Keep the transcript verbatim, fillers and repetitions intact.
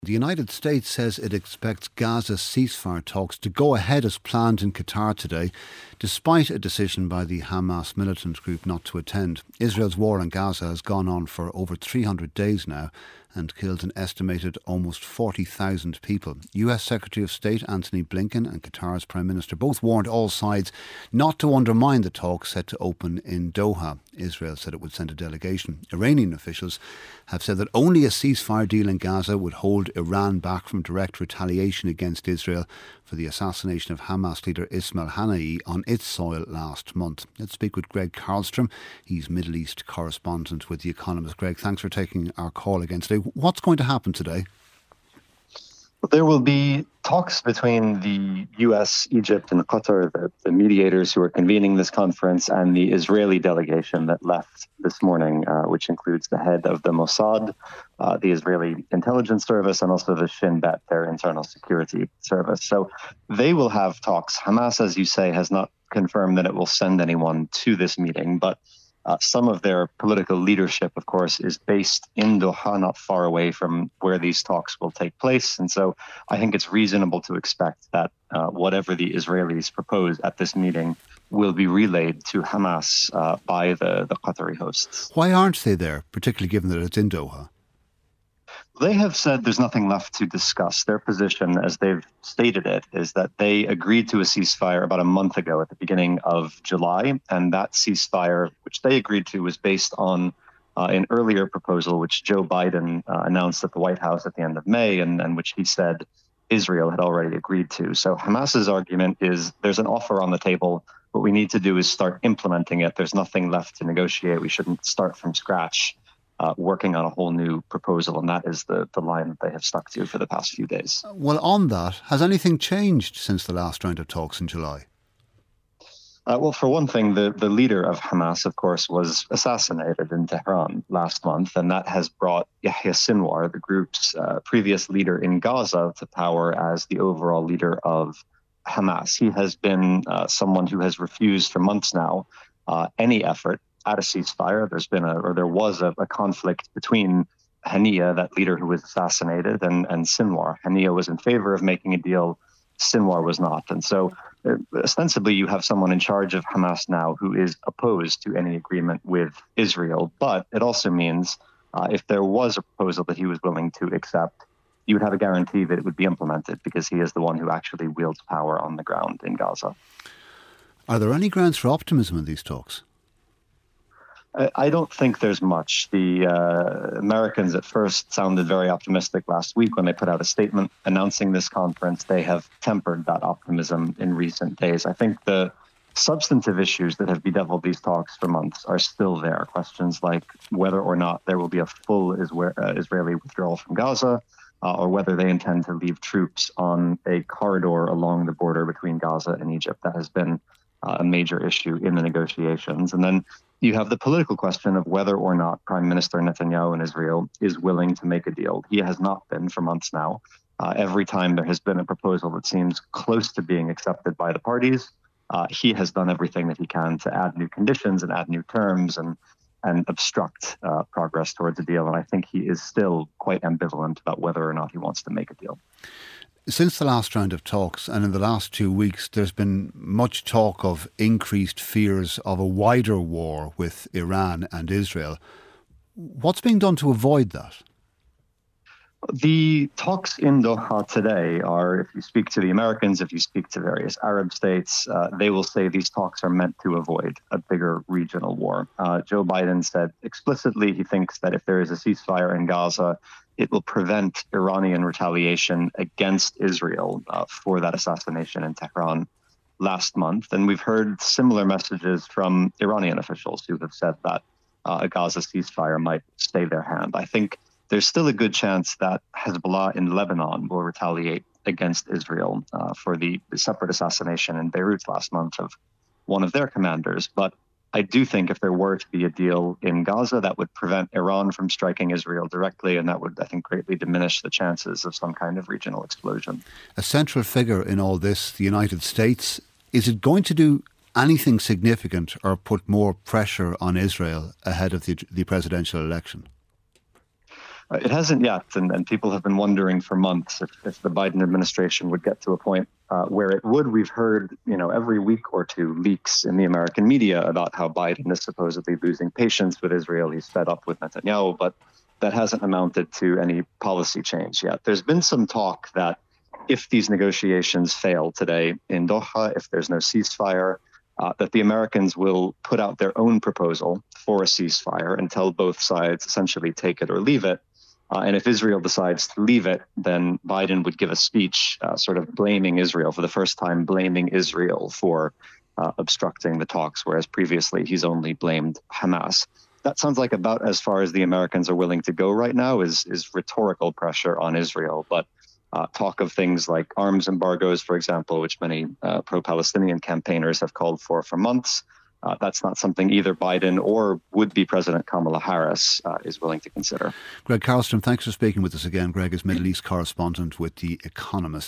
The United States says it expects Gaza ceasefire talks to go ahead as planned in Qatar today, despite a decision by the Hamas militant group not to attend. Israel's war on Gaza has gone on for over three hundred days now and killed an estimated almost forty thousand people. U S Secretary of State Antony Blinken and Qatar's Prime Minister both warned all sides not to undermine the talks set to open in Doha. Israel said it would send a delegation. Iranian officials have said that only a ceasefire deal in Gaza would hold Iran back from direct retaliation against Israel for the assassination of Hamas leader Ismail Haniyeh on its soil last month. Let's speak with Greg Karlstrom. He's Middle East correspondent with The Economist. Greg, thanks for taking our call again today. What's going to happen today? There will be talks between the U S, Egypt and Qatar, the, the mediators who are convening this conference, and the Israeli delegation that left this morning, uh, which includes the head of the Mossad, uh, the Israeli intelligence service, and also the Shin Bet, their internal security service. So they will have talks. Hamas, as you say, has not confirmed that it will send anyone to this meeting, but Uh, some of their political leadership, of course, is based in Doha, not far away from where these talks will take place. And so I think it's reasonable to expect that uh, whatever the Israelis propose at this meeting will be relayed to Hamas uh, by the, the Qatari hosts. Why aren't they there, particularly given that it's in Doha? They have said there's nothing left to discuss. Their position, as they've stated it, is that they agreed to a ceasefire about a month ago at the beginning of July. And that ceasefire, which they agreed to, was based on uh, an earlier proposal, which Joe Biden uh, announced at the White House at the end of May, and, and which he said Israel had already agreed to. So Hamas's argument is there's an offer on the table. What we need to do is start implementing it. There's nothing left to negotiate. We shouldn't start from scratch. Uh, working on a whole new proposal, and that is the, the line that they have stuck to for the past few days. Well, on that, has anything changed since the last round of talks in July? Uh, well, for one thing, the, the leader of Hamas, of course, was assassinated in Tehran last month, and that has brought Yahya Sinwar, the group's uh, previous leader in Gaza, to power as the overall leader of Hamas. He has been uh, someone who has refused for months now uh, any effort at a ceasefire. There's been a, or there was a, a conflict between Haniyeh, that leader who was assassinated, and, and Sinwar. Haniyeh was in favor of making a deal. Sinwar was not. And so uh, ostensibly you have someone in charge of Hamas now who is opposed to any agreement with Israel. But it also means uh, if there was a proposal that he was willing to accept, you would have a guarantee that it would be implemented because he is the one who actually wields power on the ground in Gaza. Are there any grounds for optimism in these talks? I don't think there's much. The uh, Americans at first sounded very optimistic last week when they put out a statement announcing this conference. They have tempered that optimism in recent days. I think the substantive issues that have bedeviled these talks for months are still there. Questions like whether or not there will be a full Israeli withdrawal from Gaza, uh, or whether they intend to leave troops on a corridor along the border between Gaza and Egypt. That has been uh, a major issue in the negotiations. And then you have the political question of whether or not Prime Minister Netanyahu in Israel is willing to make a deal. He has not been for months now. Uh, every time there has been a proposal that seems close to being accepted by the parties, uh, he has done everything that he can to add new conditions and add new terms and and obstruct uh, progress towards a deal. And I think he is still quite ambivalent about whether or not he wants to make a deal. Since the last round of talks and in the last two weeks, there's been much talk of increased fears of a wider war with Iran and Israel. What's being done to avoid that? The talks in Doha today are, if you speak to the Americans, if you speak to various Arab states, uh, they will say these talks are meant to avoid a bigger regional war. Uh, Joe Biden said explicitly he thinks that if there is a ceasefire in Gaza, it will prevent Iranian retaliation against Israel uh, for that assassination in Tehran last month. And we've heard similar messages from Iranian officials who have said that uh, a Gaza ceasefire might stay their hand. I think there's still a good chance that Hezbollah in Lebanon will retaliate against Israel uh, for the separate assassination in Beirut last month of one of their commanders. But I do think if there were to be a deal in Gaza, that would prevent Iran from striking Israel directly, and that would, I think, greatly diminish the chances of some kind of regional explosion. A central figure in all this, the United States, is it going to do anything significant or put more pressure on Israel ahead of the, the presidential election? Uh, It hasn't yet, and, and people have been wondering for months if, if the Biden administration would get to a point uh, where it would. We've heard, you know, every week or two leaks in the American media about how Biden is supposedly losing patience with Israel. He's fed up with Netanyahu, but that hasn't amounted to any policy change yet. There's been some talk that if these negotiations fail today in Doha, if there's no ceasefire, uh, that the Americans will put out their own proposal for a ceasefire and tell both sides essentially take it or leave it. Uh, and if Israel decides to leave it, then Biden would give a speech uh, sort of blaming Israel, for the first time blaming Israel for uh, obstructing the talks, whereas previously he's only blamed Hamas. That sounds like about as far as the Americans are willing to go right now, is, is rhetorical pressure on Israel. But uh, talk of things like arms embargoes, for example, which many uh, pro-Palestinian campaigners have called for for months, Uh, that's not something either Biden or would-be President Kamala Harris uh, is willing to consider. Greg Carlstrom, thanks for speaking with us again. Greg is Middle East correspondent with The Economist.